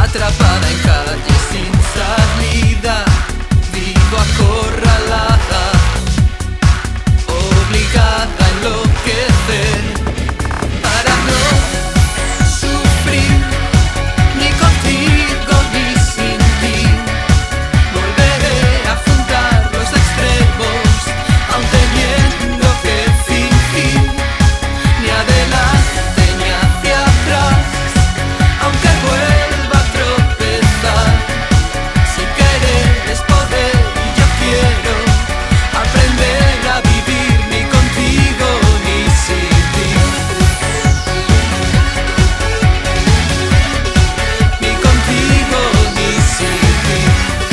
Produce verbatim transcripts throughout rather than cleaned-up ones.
atrapada en calles sin salida, vivo acorralada, obligada a enloquecer para no sufrir ni contigo ni sin ti. Volveré a juntar los extremos, aun teniendo que fingir, ni adelante ni hacia atrás, aunque vuelva a tropezar. Si querer es poder y yo quiero aprender a vivir ni contigo ni sin ti. Ni contigo ni sin ti.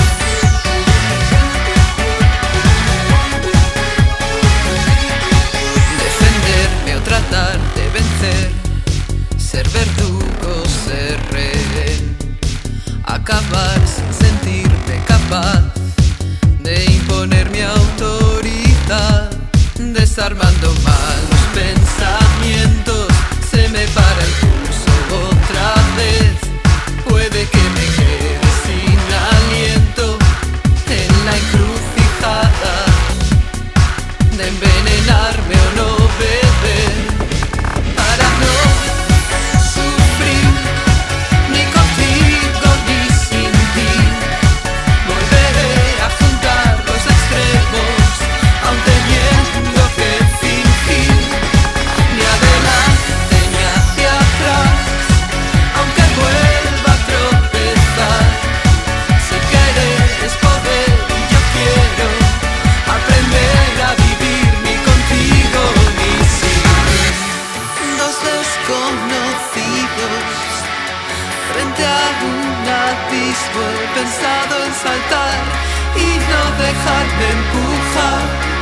Defenderme o tratar de vencer, ser verdugo, ser rehén, acabar sin sentirme capaz de imponer mi autoridad, desarmando malos pensamientos, se me para el pulso otra vez, puede que me quede sin aliento en la encrucijada de envenenarme o no beber para no sufrir ni contigo ni sin ti. Volveré a juntar los extremos, aun teniendo que fingir, ni adelante ni hacia atrás, aunque vuelva a tropezar. Si querer es poder y yo quiero aprender a vivir ni contigo ni sin ti. Dos desconocidos frente a un abismo, he pensado en saltar y no dejarme empujar.